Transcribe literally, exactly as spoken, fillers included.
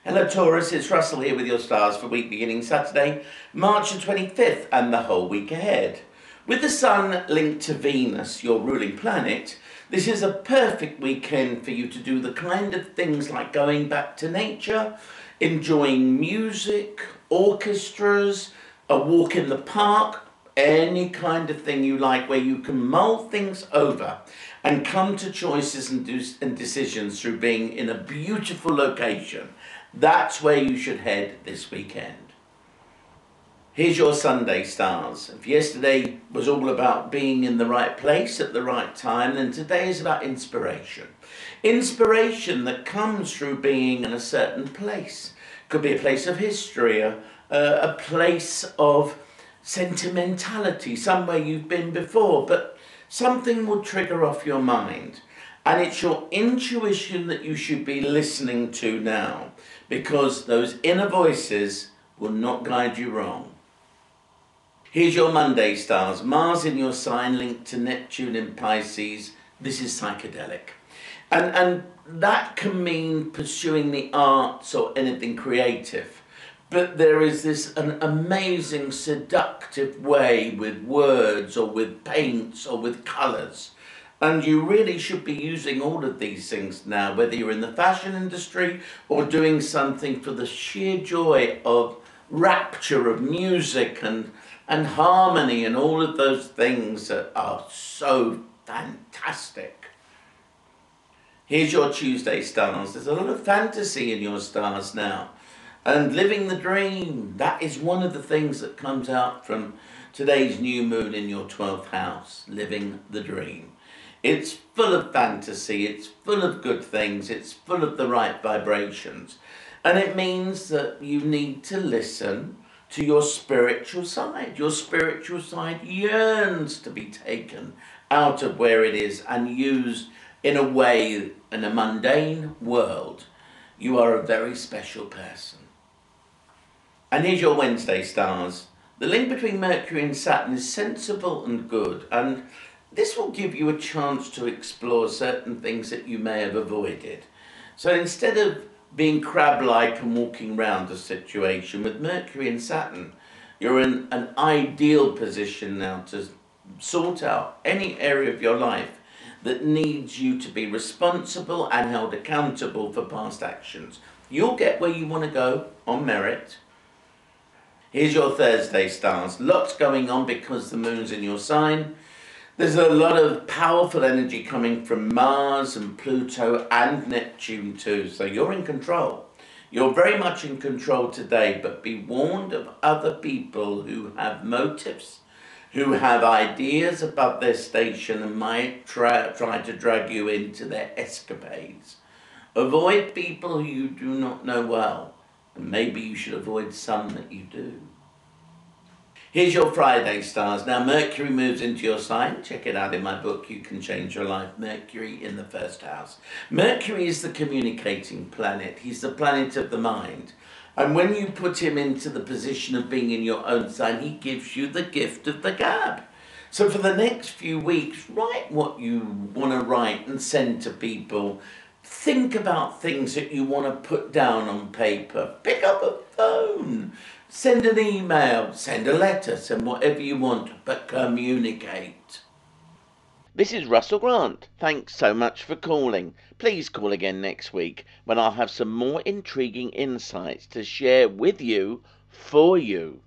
Hello Taurus, it's Russell here with your stars for week beginning Saturday, March the twenty-fifth and the whole week ahead. With the Sun linked to Venus, your ruling planet, this is a perfect weekend for you to do the kind of things like going back to nature, enjoying music, orchestras, a walk in the park, any kind of thing you like where you can mull things over and come to choices and, do, and decisions through being in a beautiful location. That's where you should head this weekend. Here's your Sunday stars. If yesterday was all about being in the right place at the right time, then today is about inspiration. Inspiration that comes through being in a certain place. Could be a place of history, a, a place of sentimentality, somewhere you've been before, but something will trigger off your mind. And it's your intuition that you should be listening to now, because those inner voices will not guide you wrong. Here's your Monday stars. Mars in your sign linked to Neptune in Pisces. This is psychedelic. And, and that can mean pursuing the arts or anything creative. But there is this an amazing seductive way with words or with paints or with colours. And you really should be using all of these things now, whether you're in the fashion industry or doing something for the sheer joy of rapture of music and, and harmony and all of those things that are so fantastic. Here's your Tuesday stars. There's a lot of fantasy in your stars now. And living the dream, that is one of the things that comes out from today's new moon in your twelfth house, living the dream. It's full of fantasy, it's full of good things, it's full of the right vibrations. And it means that you need to listen to your spiritual side. Your spiritual side yearns to be taken out of where it is and used in a way, in a mundane world. You are a very special person. And here's your Wednesday stars. The link between Mercury and Saturn is sensible and good, and this will give you a chance to explore certain things that you may have avoided. So instead of being crab-like and walking around a situation, with Mercury and Saturn, you're in an ideal position now to sort out any area of your life that needs you to be responsible and held accountable for past actions. You'll get where you want to go on merit. Here's your Thursday stars. Lots going on because the moon's in your sign. There's a lot of powerful energy coming from Mars and Pluto and Neptune too, so you're in control. You're very much in control today, but be warned of other people who have motives, who have ideas above their station and might try, try to drag you into their escapades. Avoid people who you do not know well, and maybe you should avoid some that you do. Here's your Friday stars. Now Mercury moves into your sign. Check it out in my book, You Can Change Your Life. Mercury in the first house. Mercury is the communicating planet. He's the planet of the mind. And when you put him into the position of being in your own sign, he gives you the gift of the gab. So for the next few weeks, write what you want to write and send to people. Think about things that you want to put down on paper. Pick up a phone. Send an email. Send a letter. Send whatever you want, but communicate. This is Russell Grant. Thanks so much for calling. Please call again next week when I'll have some more intriguing insights to share with you, for you.